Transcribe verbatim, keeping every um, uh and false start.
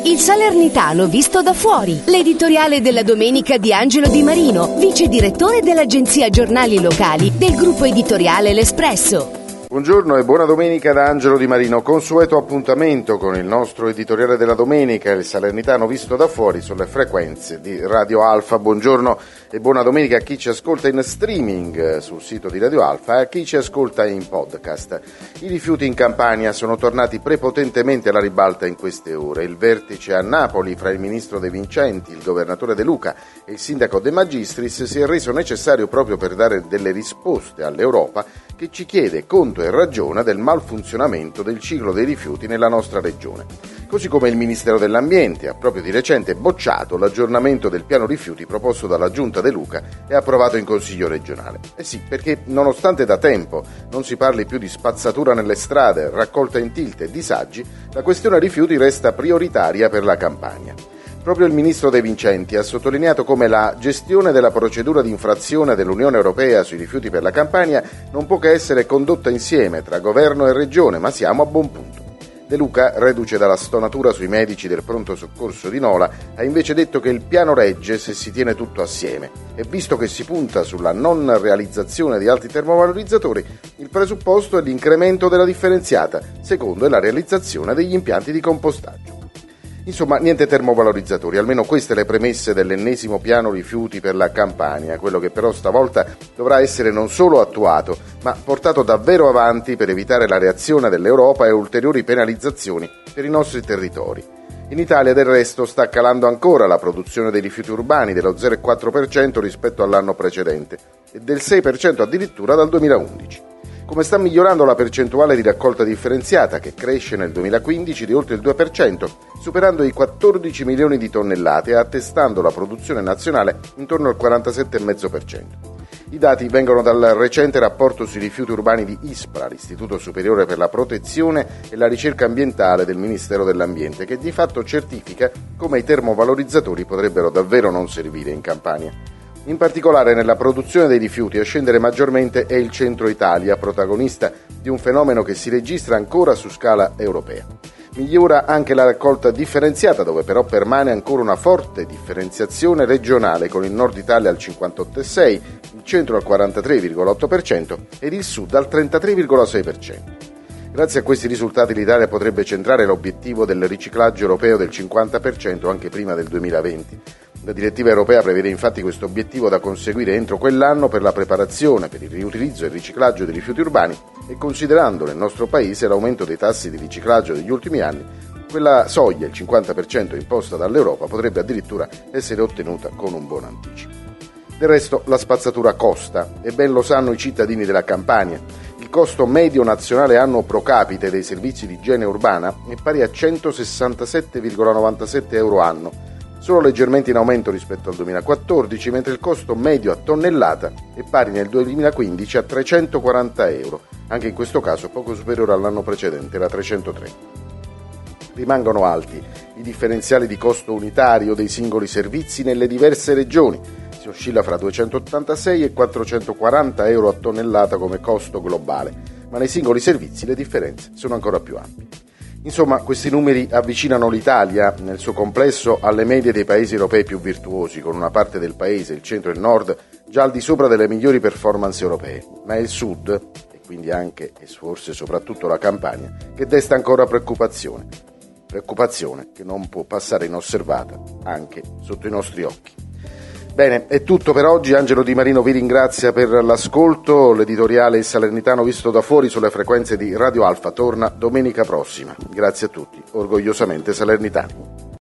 Il Salernitano visto da fuori, l'editoriale della domenica di Angelo Di Marino, vice direttore dell'agenzia giornali locali del gruppo editoriale L'Espresso. Buongiorno e buona domenica da Angelo Di Marino. Consueto appuntamento con il nostro editoriale della domenica, il Salernitano visto da fuori sulle frequenze di Radio Alfa. Buongiorno e buona domenica a chi ci ascolta in streaming sul sito di Radio Alfa e a chi ci ascolta in podcast. I rifiuti in Campania sono tornati prepotentemente alla ribalta in queste ore. Il vertice a Napoli fra il ministro De Vincenti, il governatore De Luca e il sindaco De Magistris si è reso necessario proprio per dare delle risposte all'Europa che ci chiede conto e ragione del malfunzionamento del ciclo dei rifiuti nella nostra regione. Così come il Ministero dell'Ambiente ha proprio di recente bocciato l'aggiornamento del piano rifiuti proposto dalla Giunta De Luca e approvato in Consiglio regionale. Eh sì, perché nonostante da tempo non si parli più di spazzatura nelle strade, raccolta in tilt e disagi, la questione rifiuti resta prioritaria per la Campania. Proprio il ministro De Vincenti ha sottolineato come la gestione della procedura di infrazione dell'Unione Europea sui rifiuti per la Campania non può che essere condotta insieme tra governo e regione, ma siamo a buon punto. De Luca, reduce dalla stonatura sui medici del pronto soccorso di Nola, ha invece detto che il piano regge se si tiene tutto assieme e visto che si punta sulla non realizzazione di altri termovalorizzatori, il presupposto è l'incremento della differenziata, secondo è la realizzazione degli impianti di compostaggio. Insomma, niente termovalorizzatori, almeno queste le premesse dell'ennesimo piano rifiuti per la Campania, quello che però stavolta dovrà essere non solo attuato, ma portato davvero avanti per evitare la reazione dell'Europa e ulteriori penalizzazioni per i nostri territori. In Italia, del resto, sta calando ancora la produzione dei rifiuti urbani dello zero virgola quattro per cento rispetto all'anno precedente e del sei per cento addirittura dal duemilaundici. Come sta migliorando la percentuale di raccolta differenziata, che cresce nel duemilaquindici di oltre il due per cento, superando i quattordici milioni di tonnellate e attestando la produzione nazionale intorno al quarantasette virgola cinque per cento. I dati vengono dal recente rapporto sui rifiuti urbani di ISPRA, l'Istituto Superiore per la Protezione e la Ricerca Ambientale del Ministero dell'Ambiente, che di fatto certifica come i termovalorizzatori potrebbero davvero non servire in Campania. In particolare nella produzione dei rifiuti a scendere maggiormente è il centro Italia, protagonista di un fenomeno che si registra ancora su scala europea. Migliora anche la raccolta differenziata, dove però permane ancora una forte differenziazione regionale, con il nord Italia al cinquantotto virgola sei per cento, il centro al quarantatré virgola otto per cento ed il sud al trentatré virgola sei per cento. Grazie a questi risultati l'Italia potrebbe centrare l'obiettivo del riciclaggio europeo del cinquanta per cento anche prima del duemilaventi. La direttiva europea prevede infatti questo obiettivo da conseguire entro quell'anno per la preparazione, per il riutilizzo e il riciclaggio dei rifiuti urbani e considerando nel nostro paese l'aumento dei tassi di riciclaggio degli ultimi anni, quella soglia, il cinquanta per cento imposta dall'Europa, potrebbe addirittura essere ottenuta con un buon anticipo. Del resto la spazzatura costa e ben lo sanno i cittadini della Campania. Il costo medio nazionale annuo pro capite dei servizi di igiene urbana è pari a centosessantasette virgola novantasette euro anno, solo leggermente in aumento rispetto al duemilaquattordici, mentre il costo medio a tonnellata è pari nel duemilaquindici a trecentoquaranta euro, anche in questo caso poco superiore all'anno precedente, era trecentotré. Rimangono alti i differenziali di costo unitario dei singoli servizi nelle diverse regioni, si oscilla fra duecentottantasei e quattrocentoquaranta euro a tonnellata come costo globale, ma nei singoli servizi le differenze sono ancora più ampie. Insomma, questi numeri avvicinano l'Italia nel suo complesso alle medie dei paesi europei più virtuosi, con una parte del paese, il centro e il nord, già al di sopra delle migliori performance europee, ma è il sud, e quindi anche e forse soprattutto la Campania, che desta ancora preoccupazione. Preoccupazione che non può passare inosservata anche sotto i nostri occhi. Bene, è tutto per oggi. Angelo Di Marino vi ringrazia per l'ascolto. L'editoriale Il Salernitano visto da fuori sulle frequenze di Radio Alfa torna domenica prossima. Grazie a tutti, orgogliosamente salernitani.